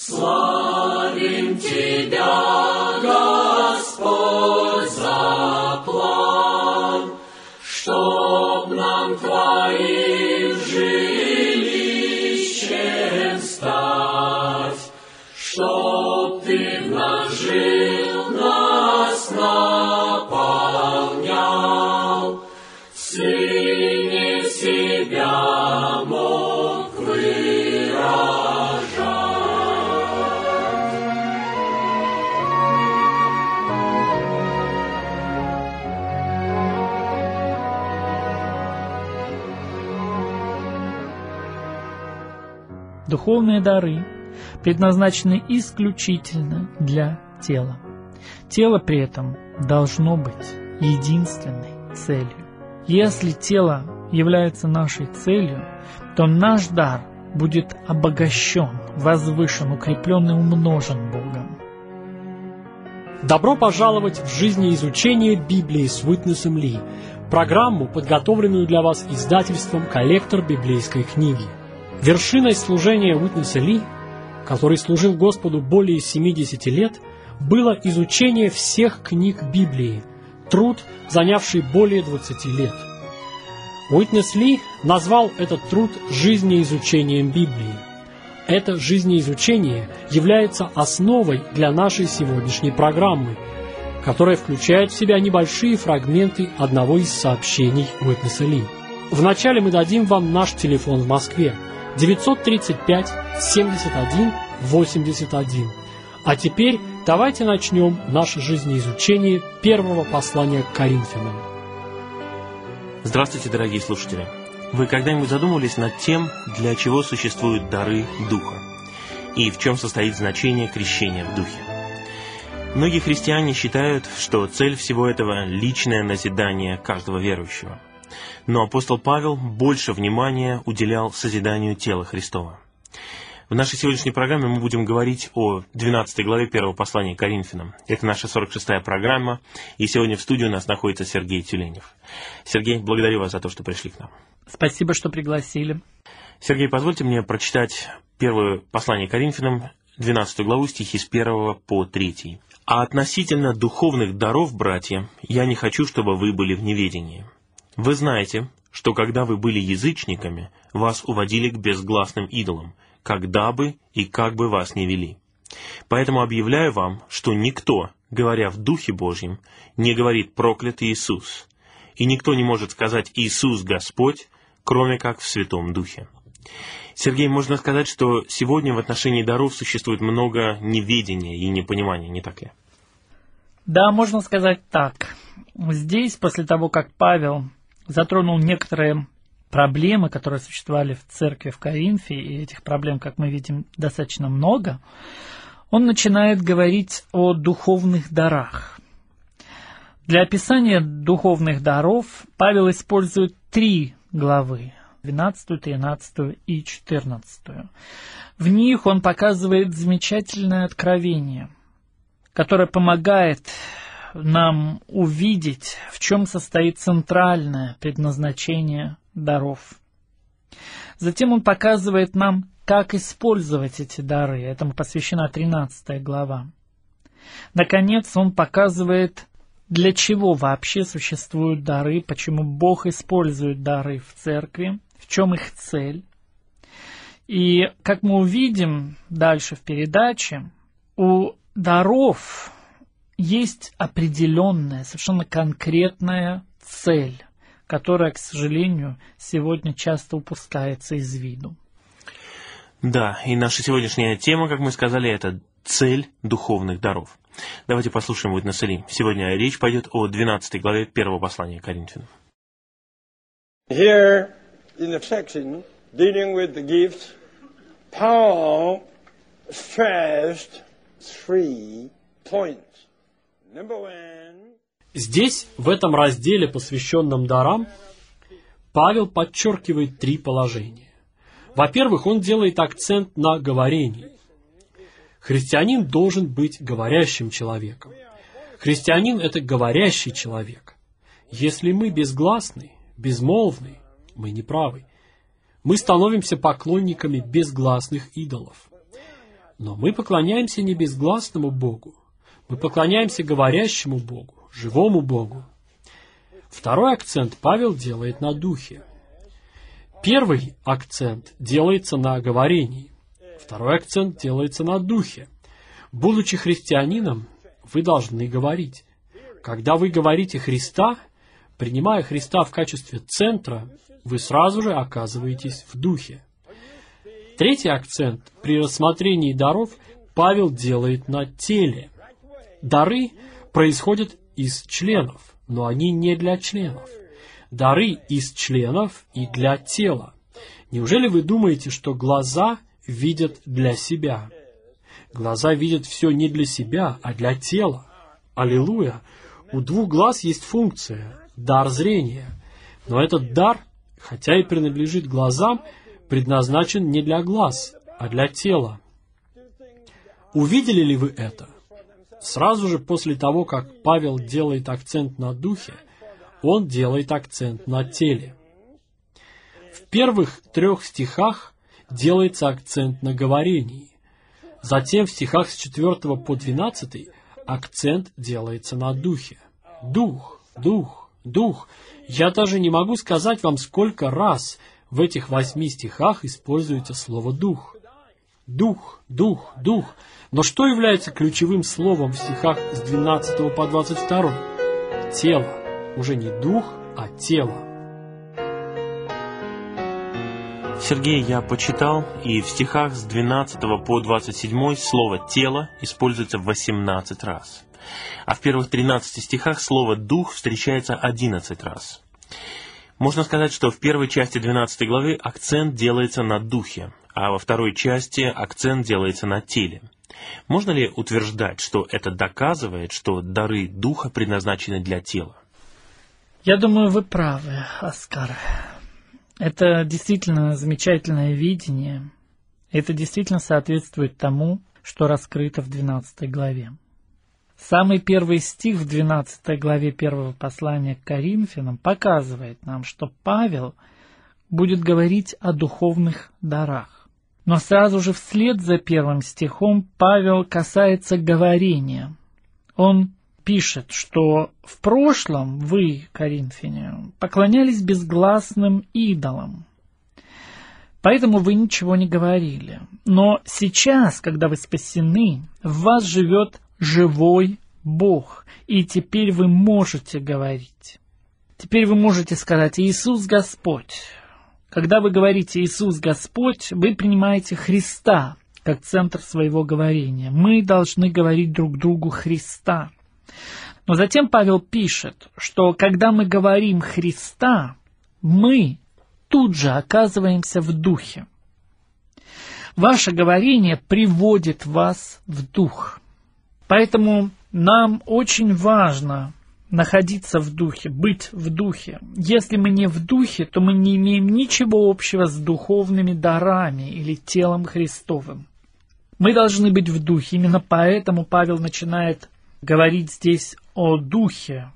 Славим Тебя, Господь, за план, чтоб нам Твоим жилищем стать, чтоб Ты в нас жил, нас наполнял, Сыне себя мог выражать. Духовные дары предназначены исключительно для тела. Тело при этом должно быть единственной целью. Если тело является нашей целью, то наш дар будет обогащен, возвышен, укреплен и умножен Богом. Добро пожаловать в жизнеизучение Библии с Уитнесом Ли, программу, подготовленную для вас издательством «Коллектор библейской книги». Вершиной служения Уитнеса Ли, который служил Господу более 70 лет, было изучение всех книг Библии, труд, занявший более 20 лет. Уитнес Ли назвал этот труд жизнеизучением Библии. Это жизнеизучение является основой для нашей сегодняшней программы, которая включает в себя небольшие фрагменты одного из сообщений Уитнеса Ли. Вначале мы дадим вам наш телефон в Москве 935 71 81. А теперь давайте начнем наше жизнеизучение первого послания к Коринфянам. Здравствуйте, дорогие слушатели! Вы когда-нибудь задумывались над тем, для чего существуют дары Духа? И в чем состоит значение крещения в Духе? Многие христиане считают, что цель всего этого – личное назидание каждого верующего. Но апостол Павел больше внимания уделял созиданию тела Христова. В нашей сегодняшней программе мы будем говорить о 12 главе первого послания к Коринфянам. Это наша 46-я программа, и сегодня в студии у нас находится Сергей Тюленев. Сергей, благодарю вас за то, что пришли к нам. Спасибо, что пригласили. Сергей, позвольте мне прочитать первое послание к Коринфянам, 12 главу, стихи с 1 по 3. «А относительно духовных даров, братья, я не хочу, чтобы вы были в неведении. Вы знаете, что когда вы были язычниками, вас уводили к безгласным идолам, когда бы и как бы вас ни вели. Поэтому объявляю вам, что никто, говоря в Духе Божьем, не говорит «проклят Иисус», и никто не может сказать «Иисус Господь», кроме как в Святом Духе». Сергей, можно сказать, что сегодня в отношении даров существует много неведения и непонимания, не так ли? Да, можно сказать так. Здесь, после того, как Павел затронул некоторые проблемы, которые существовали в церкви в Коринфе, и этих проблем, как мы видим, достаточно много, он начинает говорить о духовных дарах. Для описания духовных даров Павел использует 3 главы, 12, 13 и 14. В них он показывает замечательное откровение, которое помогает нам увидеть, в чем состоит центральное предназначение даров. Затем он показывает нам, как использовать эти дары. Этому посвящена 13 глава. Наконец, он показывает, для чего вообще существуют дары, почему Бог использует дары в церкви, в чем их цель. И, как мы увидим дальше в передаче, у даров есть определенная, совершенно конкретная цель, которая, к сожалению, сегодня часто упускается из виду. Да, и наша сегодняшняя тема, как мы сказали, это цель духовных даров. Давайте послушаем Уитнеса Ли. Сегодня речь пойдет о 12 главе первого послания к Коринфянам. Here, in the section dealing with the gifts, Paul stressed 3 points. Number 1. Здесь, в этом разделе, посвященном дарам, Павел подчеркивает 3 положения. Во-первых, он делает акцент на говорении. Христианин должен быть говорящим человеком. Христианин – это говорящий человек. Если мы безгласны, безмолвны, мы неправы. Мы становимся поклонниками безгласных идолов. Но мы поклоняемся не безгласному Богу. Мы поклоняемся говорящему Богу, живому Богу. Второй акцент Павел делает на духе. Первый акцент делается на говорении. Второй акцент делается на духе. Будучи христианином, вы должны говорить. Когда вы говорите Христа, принимая Христа в качестве центра, вы сразу же оказываетесь в духе. Третий акцент при рассмотрении даров Павел делает на теле. Дары происходят из членов, но они не для членов. Дары из членов и для тела. Неужели вы думаете, что глаза видят для себя? Глаза видят все не для себя, а для тела. Аллилуйя! У двух глаз есть функция – дар зрения. Но этот дар, хотя и принадлежит глазам, предназначен не для глаз, а для тела. Увидели ли вы это? Сразу же после того, как Павел делает акцент на духе, он делает акцент на теле. В первых 3 стихах делается акцент на говорении. Затем в стихах с 4 по 12 акцент делается на духе. Дух, дух, дух. Я даже не могу сказать вам, сколько раз в этих 8 стихах используется слово «дух». Дух, дух, дух. Но что является ключевым словом в стихах с 12 по 22? Тело. Уже не дух, а тело. Сергей, я почитал, и в стихах с 12 по 27 слово «тело» используется 18 раз. А в первых 13 стихах слово «дух» встречается 11 раз. Можно сказать, что в первой части 12 главы акцент делается на духе, а во второй части акцент делается на теле. Можно ли утверждать, что это доказывает, что дары духа предназначены для тела? Я думаю, вы правы, Оскар. Это действительно замечательное видение. Это действительно соответствует тому, что раскрыто в 12 главе. Самый первый стих в 12 главе первого послания к Коринфянам показывает нам, что Павел будет говорить о духовных дарах. Но сразу же вслед за первым стихом Павел касается говорения. Он пишет, что в прошлом вы, коринфяне, поклонялись безгласным идолам, поэтому вы ничего не говорили. Но сейчас, когда вы спасены, в вас живет живой Бог, и теперь вы можете говорить. Теперь вы можете сказать «Иисус Господь». Когда вы говорите «Иисус Господь», вы принимаете Христа как центр своего говорения. Мы должны говорить друг другу Христа. Но затем Павел пишет, что когда мы говорим Христа, мы тут же оказываемся в духе. Ваше говорение приводит вас в дух. Поэтому нам очень важно находиться в духе, быть в духе. Если мы не в духе, то мы не имеем ничего общего с духовными дарами или телом Христовым. Мы должны быть в духе. Именно поэтому Павел начинает говорить здесь о духе.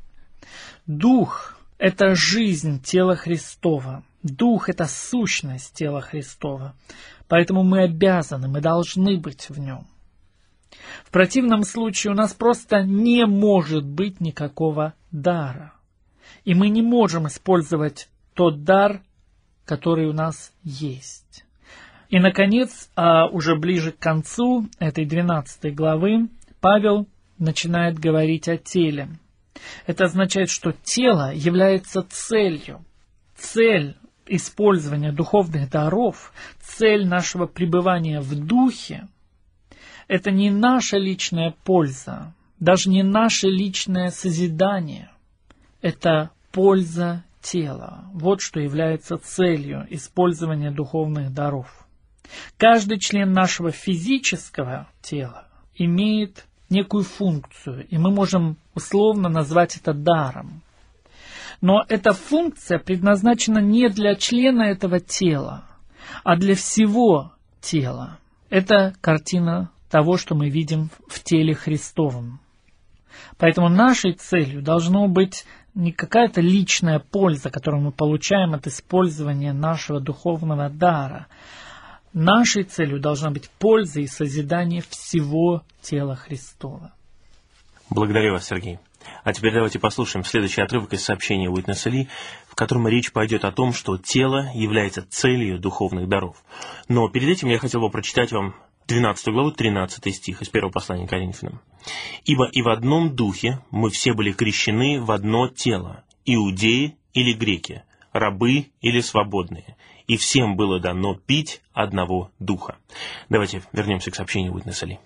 Дух – это жизнь тела Христова. Дух – это сущность тела Христова. Поэтому мы обязаны, мы должны быть в нем. В противном случае у нас просто не может быть никакого дара. И мы не можем использовать тот дар, который у нас есть. И, наконец, уже ближе к концу этой 12 главы, Павел начинает говорить о теле. Это означает, что тело является целью. Цель использования духовных даров, цель нашего пребывания в духе – это не наша личная польза, даже не наше личное созидание. Это польза тела. Вот что является целью использования духовных даров. Каждый член нашего физического тела имеет некую функцию, и мы можем условно назвать это даром. Но эта функция предназначена не для члена этого тела, а для всего тела. Это картина того, что мы видим в теле Христовом. Поэтому нашей целью должно быть не какая-то личная польза, которую мы получаем от использования нашего духовного дара, Нашей целью должна быть польза и созидание всего тела Христова. Благодарю вас, Сергей. А теперь давайте послушаем следующий отрывок из сообщения Уитнеса Ли, в котором речь пойдет о том, что тело является целью духовных даров. Но перед этим я хотел бы прочитать вам 12 главу, 13 стих из первого послания к Коринфянам. «Ибо и в одном духе мы все были крещены в одно тело, иудеи или греки, рабы или свободные, и всем было дано пить одного духа». Давайте вернемся к сообщению Уитнеса Ли.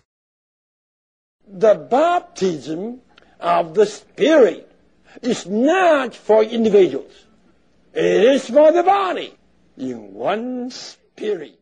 The baptism of the Spirit is not for individuals. It is for the body in one Spirit.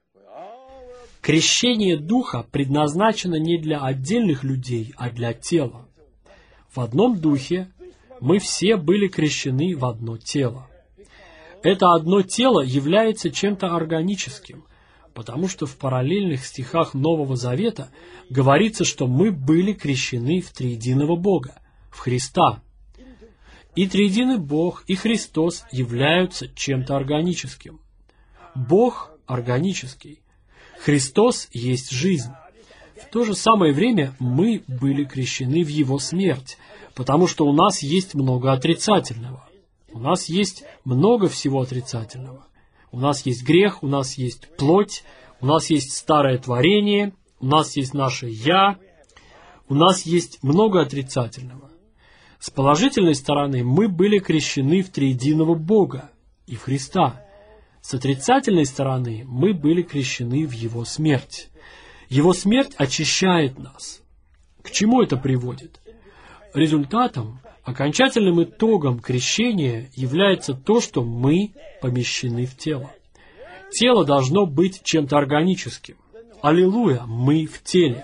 Крещение Духа предназначено не для отдельных людей, а для тела. В одном Духе мы все были крещены в одно тело. Это одно тело является чем-то органическим, потому что в параллельных стихах Нового Завета говорится, что мы были крещены в триединого Бога, в Христа. И триединый Бог, и Христос являются чем-то органическим. Бог органический. Христос есть жизнь. В то же самое время мы были крещены в Его смерть, потому что у нас есть много отрицательного. У нас есть много всего отрицательного. У нас есть грех, у нас есть плоть, у нас есть старое творение, у нас есть наше «я», у нас есть много отрицательного. С положительной стороны мы были крещены в триединого Бога и в Христа. С отрицательной стороны мы были крещены в Его смерть. Его смерть очищает нас. К чему это приводит? Результатом, окончательным итогом крещения является то, что мы помещены в тело. Тело должно быть чем-то органическим. Аллилуйя, мы в теле.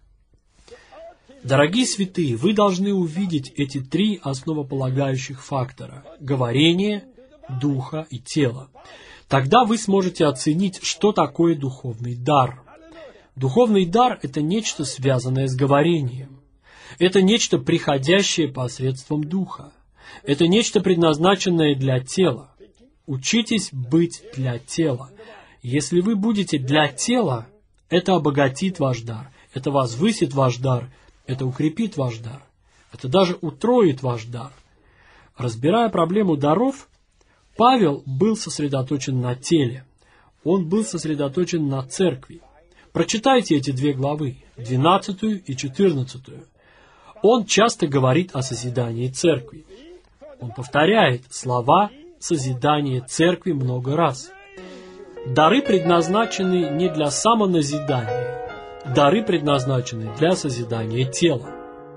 Дорогие святые, вы должны увидеть эти три основополагающих фактора – говорение, духа и тела. Тогда вы сможете оценить, что такое духовный дар. Духовный дар – это нечто, связанное с говорением. Это нечто, приходящее посредством духа. Это нечто, предназначенное для тела. Учитесь быть для тела. Если вы будете для тела, это обогатит ваш дар, это возвысит ваш дар, это укрепит ваш дар, это даже утроит ваш дар. Разбирая проблему даров, Павел был сосредоточен на теле. Он был сосредоточен на церкви. Прочитайте эти две главы, 12 и 14. Он часто говорит о созидании церкви. Он повторяет слова «созидание церкви» много раз. Дары предназначены не для самоназидания. Дары предназначены для созидания тела.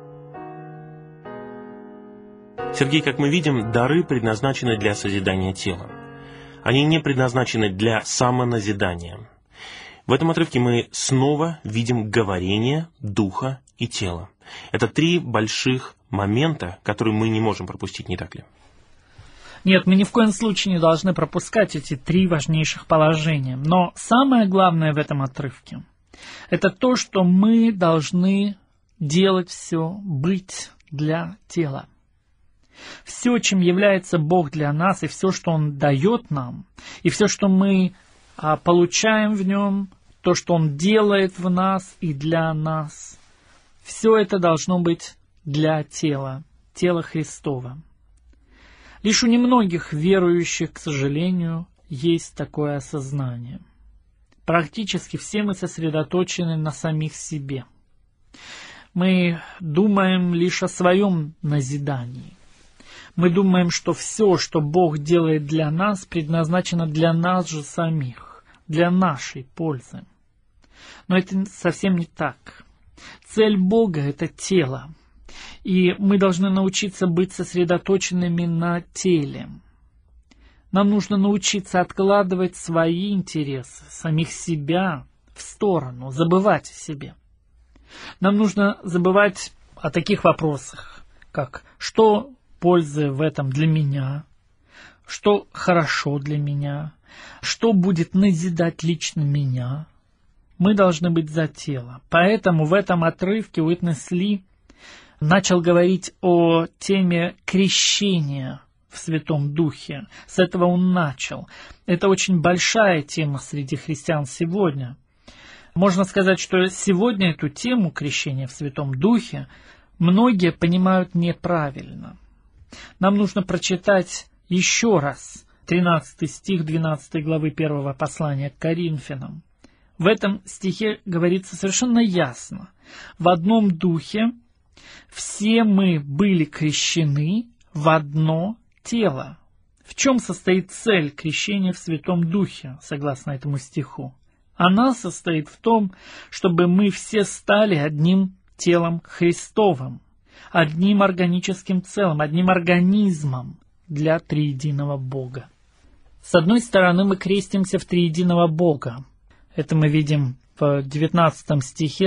Сергей, как мы видим, дары предназначены для созидания тела. Они не предназначены для самоназидания. В этом отрывке мы снова видим говорение, духа и тела. Это три больших момента, которые мы не можем пропустить, не так ли? Нет, мы ни в коем случае не должны пропускать эти три важнейших положения. Но самое главное в этом отрывке – это то, что мы должны делать все, быть для тела. Все, чем является Бог для нас, и все, что Он дает нам, и все, что мы получаем в Нем, то, что Он делает в нас и для нас, все это должно быть для тела, тела Христова. Лишь у немногих верующих, к сожалению, есть такое осознание. Практически все мы сосредоточены на самих себе. Мы думаем лишь о своем назидании. Мы думаем, что все, что Бог делает для нас, предназначено для нас же самих, для нашей пользы. Но это совсем не так. Цель Бога – это тело. И мы должны научиться быть сосредоточенными на теле. Нам нужно научиться откладывать свои интересы, самих себя в сторону, забывать о себе. Нам нужно забывать о таких вопросах, как что пользы в этом для меня, что хорошо для меня, что будет назидать лично меня. Мы должны быть за тело. Поэтому в этом отрывке Уитнес Ли начал говорить о теме крещения в Святом Духе. С этого он начал. Это очень большая тема среди христиан сегодня. Можно сказать, что сегодня эту тему крещения в Святом Духе многие понимают неправильно. Нам нужно прочитать еще раз 13 стих 12 главы 1 послания к Коринфянам. В этом стихе говорится совершенно ясно. В одном духе все мы были крещены в одно тело. В чем состоит цель крещения в Святом Духе, согласно этому стиху? Она состоит в том, чтобы мы все стали одним телом Христовым, одним органическим целым, одним организмом для триединого Бога. С одной стороны, мы крестимся в триединого Бога. Это мы видим в 19 стихе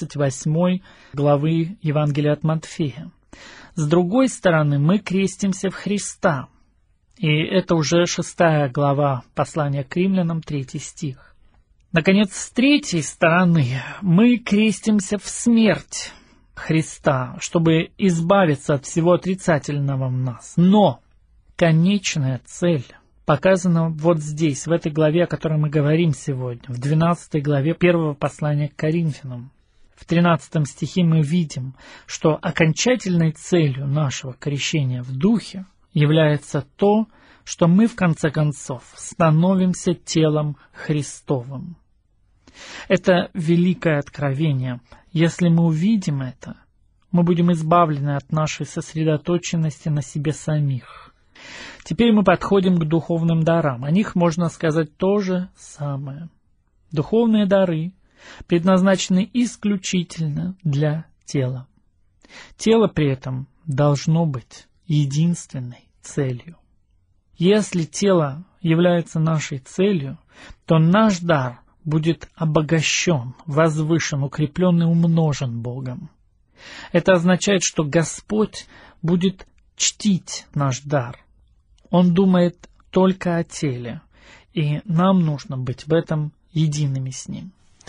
28 главы Евангелия от Матфея. С другой стороны, мы крестимся в Христа. И это уже 6 глава послания к римлянам, 3 стих. Наконец, с третьей стороны, мы крестимся в смерть Христа, чтобы избавиться от всего отрицательного в нас. Но конечная цель показана вот здесь, в этой главе, о которой мы говорим сегодня, в 12 главе 1 послания к Коринфянам. В 13 стихе мы видим, что окончательной целью нашего крещения в Духе является то, что мы в конце концов становимся телом Христовым. Это великое откровение. Если мы увидим это, мы будем избавлены от нашей сосредоточенности на себе самих. Теперь мы подходим к духовным дарам. О них можно сказать то же самое. Духовные дары предназначены исключительно для тела. Тело при этом должно быть единственной целью. Если тело является нашей целью, то наш дар будет обогащен, возвышен, укреплен и умножен Богом. Это означает, что Господь будет чтить наш дар. Он думает только о теле, и нам нужно быть в этом едиными с Ним.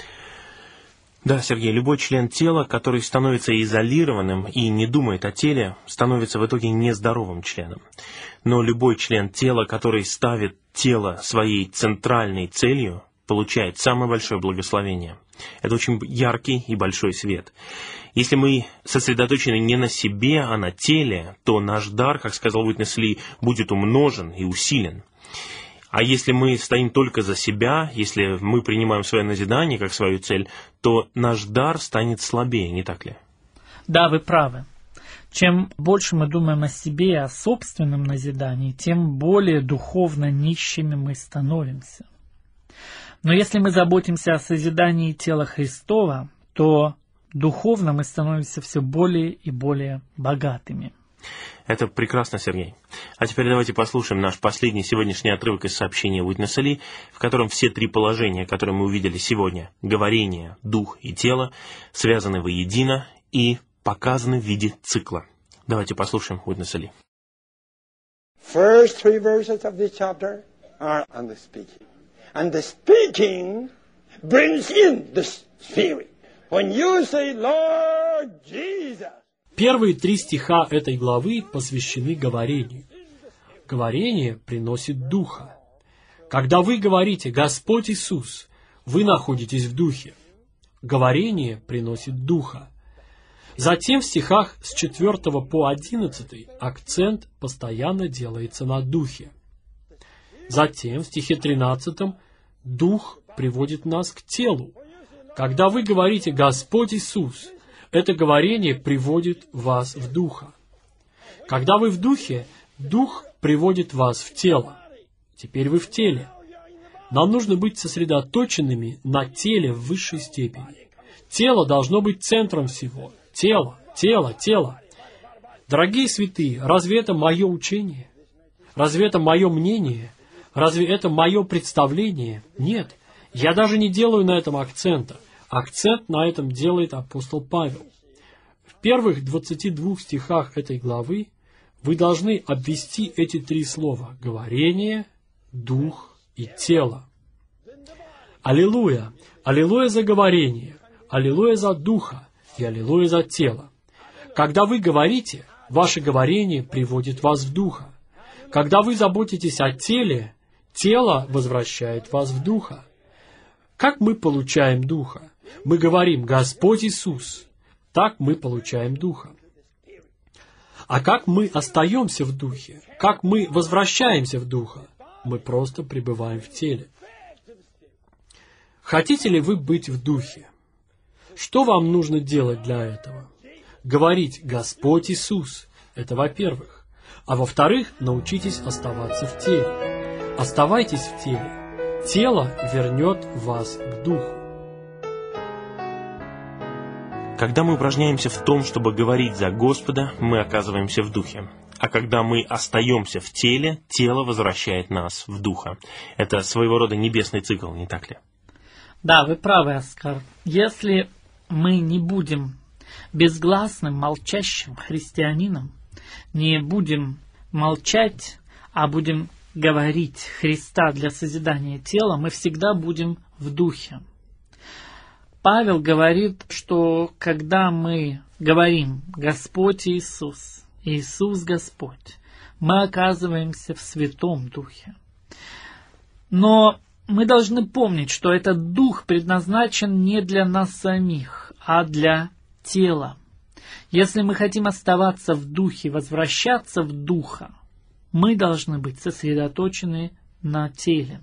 Да, Сергей, любой член тела, который становится изолированным и не думает о теле, становится в итоге нездоровым членом. Но любой член тела, который ставит тело своей центральной целью, получает самое большое благословение. Это очень яркий и большой свет. Если мы сосредоточены не на себе, а на теле, то наш дар, как сказал Уитнес Ли, будет умножен и усилен. А если мы стоим только за себя, если мы принимаем свое назидание как свою цель, то наш дар станет слабее, не так ли? Да, вы правы. Чем больше мы думаем о себе и о собственном назидании, тем более духовно нищими мы становимся. Но если мы заботимся о созидании тела Христова, то духовно мы становимся все более и более богатыми. Это прекрасно, Сергей. А теперь давайте послушаем наш последний сегодняшний отрывок из сообщения Уитнеса Ли, в котором все три положения, которые мы увидели сегодня, говорение, дух и тело, связаны воедино и показаны в виде цикла. Давайте послушаем Уитнеса Ли. First three verses of this chapter are on the speaking. And the speaking brings in the Spirit. When you say, Lord Jesus, Первые 3 стиха этой главы посвящены говорению. Говорение приносит Духа. Когда вы говорите «Господь Иисус», вы находитесь в Духе. Говорение приносит Духа. Затем в стихах с 4 по 11 акцент постоянно делается на Духе. Затем в стихе 13 Дух приводит нас к телу. Когда вы говорите «Господь Иисус», это говорение приводит вас в Духа. Когда вы в Духе, Дух приводит вас в тело. Теперь вы в теле. Нам нужно быть сосредоточенными на теле в высшей степени. Тело должно быть центром всего. Тело, тело, тело. Дорогие святые, разве это мое учение? Разве это мое мнение? Разве это мое представление? Нет. Я даже не делаю на этом акцента. Акцент на этом делает апостол Павел. В первых 22 стихах этой главы вы должны обвести эти 3 слова: говорение, дух и тело. Аллилуйя! Аллилуйя за говорение, аллилуйя за духа и аллилуйя за тело. Когда вы говорите, ваше говорение приводит вас в духа. Когда вы заботитесь о теле, тело возвращает вас в Духа. Как мы получаем Духа? Мы говорим «Господь Иисус». Так мы получаем Духа. А как мы остаемся в Духе? Как мы возвращаемся в Духа? Мы просто пребываем в теле. Хотите ли вы быть в Духе? Что вам нужно делать для этого? Говорить «Господь Иисус» — это во-первых. А во-вторых, научитесь оставаться в теле. Оставайтесь в теле. Тело вернет вас к Духу. Когда мы упражняемся в том, чтобы говорить за Господа, мы оказываемся в Духе. А когда мы остаемся в теле, тело возвращает нас в Духа. Это своего рода небесный цикл, не так ли? Да, вы правы, Оскар. Если мы не будем безгласным, молчащим христианином, не будем молчать, а будем говорить Христа для созидания тела, мы всегда будем в Духе. Павел говорит, что когда мы говорим «Господь Иисус», «Иисус Господь», мы оказываемся в Святом Духе. Но мы должны помнить, что этот Дух предназначен не для нас самих, а для тела. Если мы хотим оставаться в Духе, возвращаться в Духа, мы должны быть сосредоточены на теле.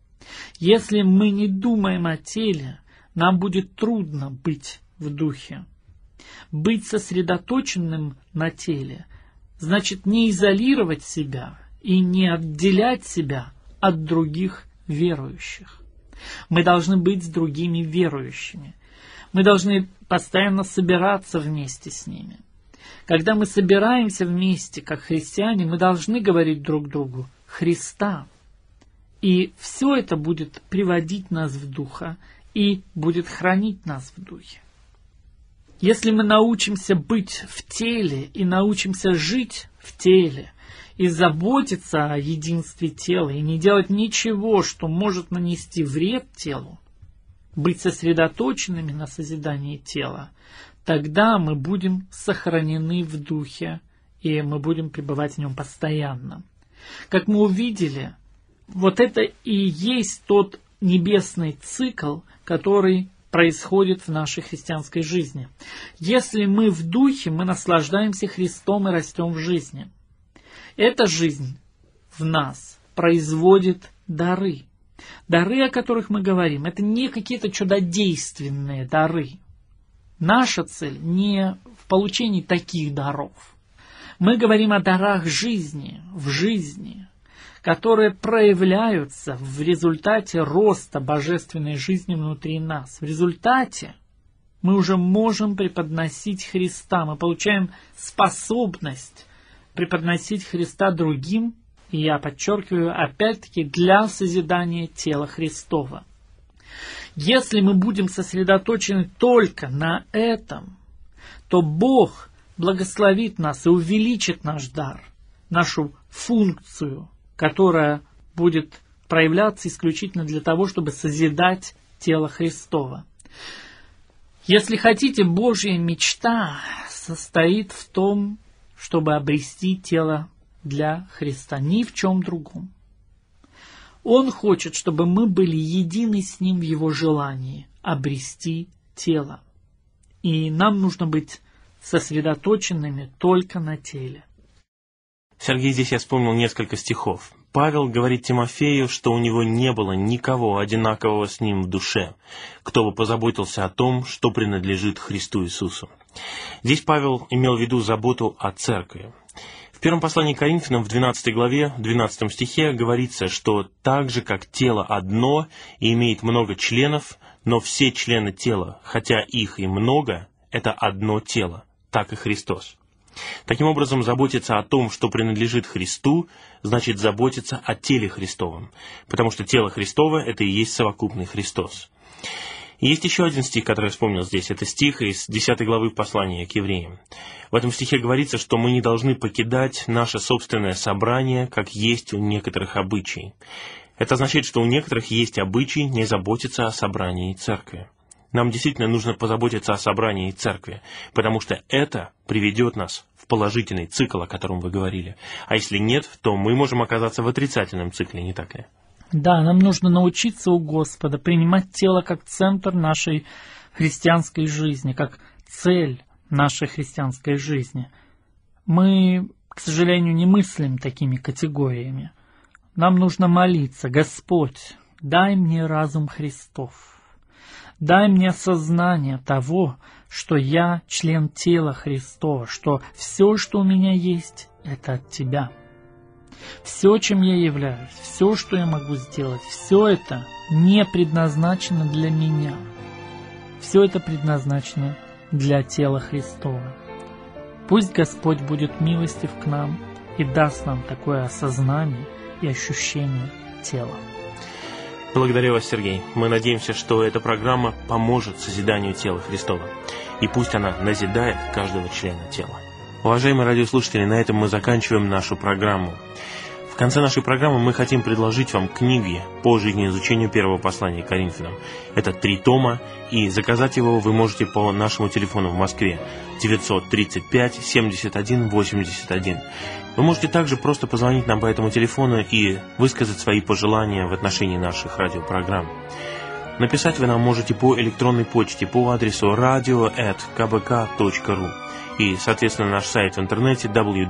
Если мы не думаем о теле, нам будет трудно быть в Духе. Быть сосредоточенным на теле значит не изолировать себя и не отделять себя от других верующих. Мы должны быть с другими верующими. Мы должны постоянно собираться вместе с ними. Когда мы собираемся вместе, как христиане, мы должны говорить друг другу Христа. И все это будет приводить нас в Духа и будет хранить нас в Духе. Если мы научимся быть в теле и научимся жить в теле, и заботиться о единстве тела, и не делать ничего, что может нанести вред телу, быть сосредоточенными на созидании тела, тогда мы будем сохранены в Духе, и мы будем пребывать в нем постоянно. Как мы увидели, вот это и есть тот небесный цикл, который происходит в нашей христианской жизни. Если мы в Духе, мы наслаждаемся Христом и растем в жизни. Эта жизнь в нас производит дары. Дары, о которых мы говорим, это не какие-то чудодейственные дары. Наша цель не в получении таких даров. Мы говорим о дарах жизни, в жизни, которые проявляются в результате роста божественной жизни внутри нас. В результате мы уже можем преподносить Христа, мы получаем способность преподносить Христа другим, и я подчеркиваю, опять-таки, для созидания тела Христова. Если мы будем сосредоточены только на этом, то Бог благословит нас и увеличит наш дар, нашу функцию, которая будет проявляться исключительно для того, чтобы созидать тело Христова. Если хотите, Божья мечта состоит в том, чтобы обрести тело для Христа, ни в чем другом. Он хочет, чтобы мы были едины с Ним в Его желании обрести тело. И нам нужно быть сосредоточенными только на теле. Сергей, здесь я вспомнил несколько стихов. Павел говорит Тимофею, что у него не было никого одинакового с ним в душе, кто бы позаботился о том, что принадлежит Христу Иисусу. Здесь Павел имел в виду заботу о церкви. В первом послании к Коринфянам в 12 главе, в 12 стихе говорится, что так же, как тело одно и имеет много членов, но все члены тела, хотя их и много, это одно тело, так и Христос. Таким образом, заботиться о том, что принадлежит Христу, значит заботиться о теле Христовом, потому что тело Христово – это и есть совокупный Христос. И есть еще один стих, который я вспомнил здесь. Это стих из 10 главы послания к евреям. В этом стихе говорится, что мы не должны покидать наше собственное собрание, как есть у некоторых обычаи. Это означает, что у некоторых есть обычай не заботиться о собрании церкви. Нам действительно нужно позаботиться о собрании и церкви, потому что это приведет нас в положительный цикл, о котором вы говорили. А если нет, то мы можем оказаться в отрицательном цикле, не так ли? Да, нам нужно научиться у Господа принимать тело как центр нашей христианской жизни, как цель нашей христианской жизни. Мы, к сожалению, не мыслим такими категориями. Нам нужно молиться: Господь, дай мне разум Христов. Дай мне осознание того, что я член тела Христова, что все, что у меня есть, это от Тебя. Все, чем я являюсь, все, что я могу сделать, все это не предназначено для меня. Все это предназначено для тела Христова. Пусть Господь будет милостив к нам и даст нам такое осознание и ощущение тела. Благодарю вас, Сергей. Мы надеемся, что эта программа поможет созиданию тела Христова. И пусть она назидает каждого члена тела. Уважаемые радиослушатели, на этом мы заканчиваем нашу программу. В конце нашей программы мы хотим предложить вам книги по жизнеизучению первого послания к Коринфянам. Это 3 тома, и заказать его вы можете по нашему телефону в Москве 935 71 81. Вы можете также просто позвонить нам по этому телефону и высказать свои пожелания в отношении наших радиопрограмм. Написать вы нам можете по электронной почте по адресу radio@kbk.ru и, соответственно, наш сайт в интернете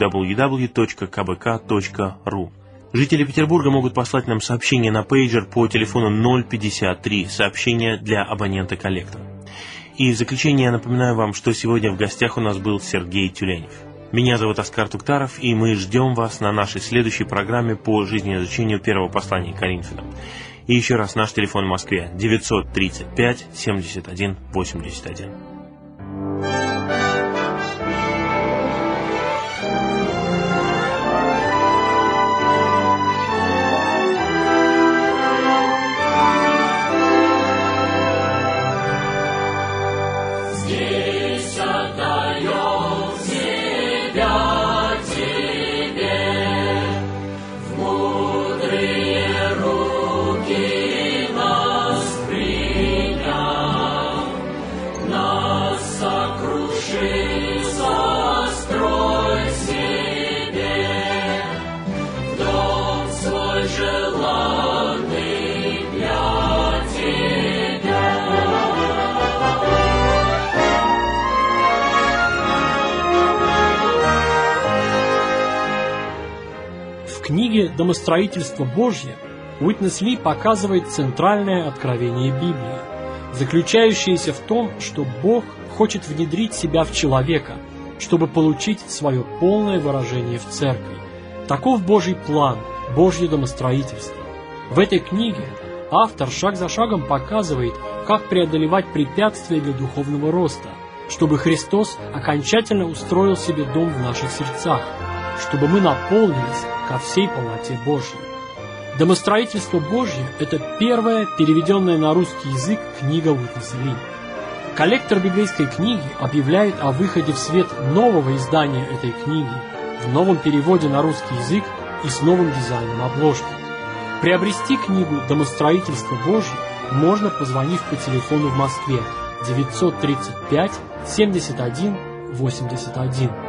www.kbk.ru. Жители Петербурга могут послать нам сообщение на пейджер по телефону 053, сообщение для абонента-коллектора. И в заключение я напоминаю вам, что сегодня в гостях у нас был Сергей Тюленев. Меня зовут Оскар Туктаров, и мы ждем вас на нашей следующей программе по жизнеизучению первого послания к Коринфянам. И еще раз, наш телефон в Москве 935 71 81. В книге «Домостроительство Божье» Уитнес Ли показывает центральное откровение Библии, заключающееся в том, что Бог хочет внедрить себя в человека, чтобы получить свое полное выражение в церкви. Таков Божий план, Божье домостроительство. В этой книге автор шаг за шагом показывает, как преодолевать препятствия для духовного роста, чтобы Христос окончательно устроил себе дом в наших сердцах, чтобы мы наполнились ко всей полноте Божьей. «Домостроительство Божье» — это первая переведенная на русский язык книга Уитнеса Ли. Коллектор библейской книги объявляет о выходе в свет нового издания этой книги в новом переводе на русский язык и с новым дизайном обложки. Приобрести книгу «Домостроительство Божье» можно, позвонив по телефону в Москве 935 71 81.